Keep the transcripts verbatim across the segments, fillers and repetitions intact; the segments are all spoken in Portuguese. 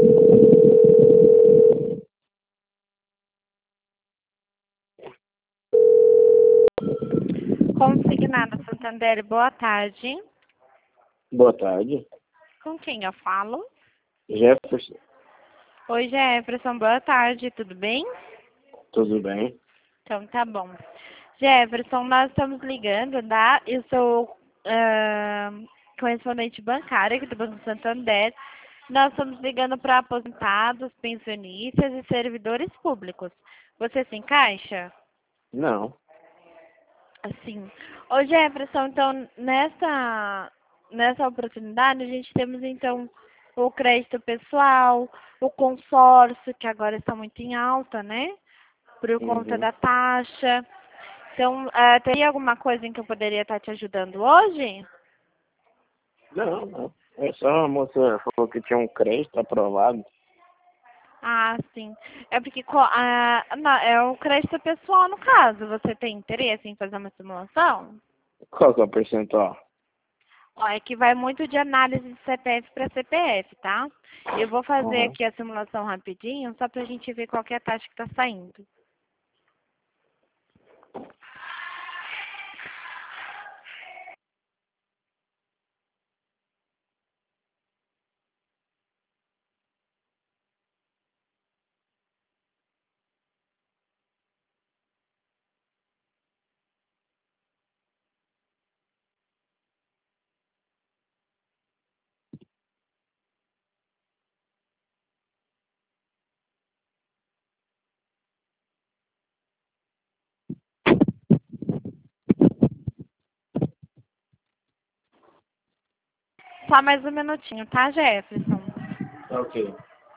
Consignado Santander, boa tarde. Boa tarde. Com quem eu falo? Jefferson, Oi, Jefferson, boa tarde, tudo bem? tudo bem? Então tá bom. Jefferson, nós estamos ligando, tá? Eu sou ah, correspondente bancária aqui do Banco Santander. Nós estamos ligando para aposentados, pensionistas e servidores públicos. Você se encaixa? Não. Assim. Ô Jefferson, então, nessa, nessa oportunidade, a gente temos, então, o crédito pessoal, o consórcio, que agora está muito em alta, né? Por conta Uhum. da taxa. Então, uh, teria alguma coisa em que eu poderia estar te ajudando hoje? Não, não. É só a moça falou que tinha um crédito aprovado. Ah, sim. É porque co- ah, não, é o crédito pessoal, no caso. Você tem interesse em fazer uma simulação? Qual que é o percentual? Ó, é que vai muito de análise de C P F para C P F, tá? Eu vou fazer Uhum. aqui a simulação rapidinho, só pra gente ver qual que é a taxa que tá saindo. Só mais um minutinho, tá, Jefferson? Ok.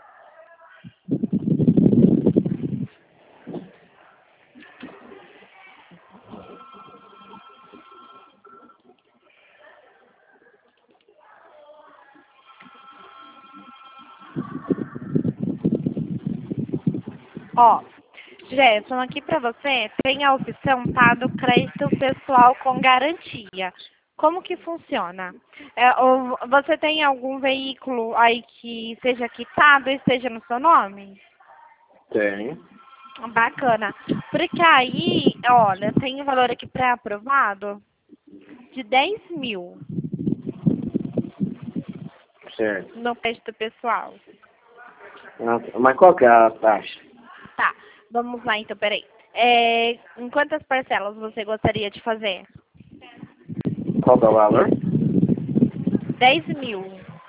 Ó, Jefferson, aqui pra você tem a opção, tá, do crédito pessoal com garantia. Como que funciona? É, ou você tem algum veículo aí que seja quitado e esteja no seu nome? Tem. Bacana. Porque aí, olha, tem um valor aqui pré-aprovado de dez mil Certo. no crédito pessoal. Ah, mas qual que é a taxa? Tá, vamos lá então, peraí. É, em quantas parcelas você gostaria de fazer? Qual que é o valor? dez mil.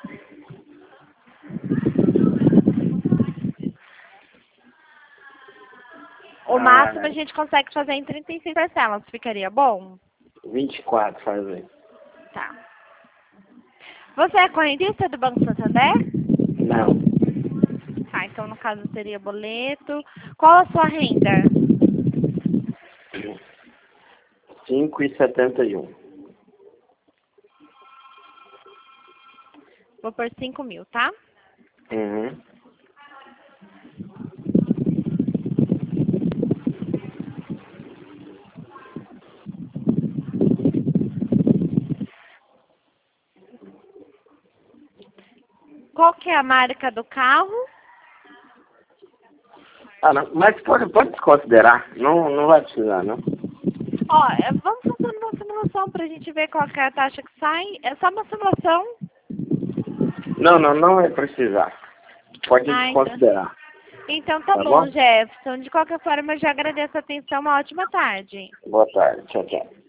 O máximo Ah, a gente consegue fazer em trinta e seis parcelas. Ficaria bom? vinte e quatro fazer. Tá. Você é correntista do Banco Santander? Não. Tá, então no caso seria boleto. Qual a sua renda? cinco e setenta e um. Vou por cinco mil, tá? Uhum. Qual que é a marca do carro? Ah, não. Mas pode, pode desconsiderar. Não, não vai precisar, não. Ó, é, vamos fazer uma simulação pra gente ver qual que é a taxa que sai. É só uma simulação. Não, não, não vai precisar. Pode Ah, então. desconsiderar. Então tá Tá bom, bom? Jefferson. De qualquer forma, eu já agradeço a atenção. Uma ótima tarde. Boa tarde. Tchau, tchau.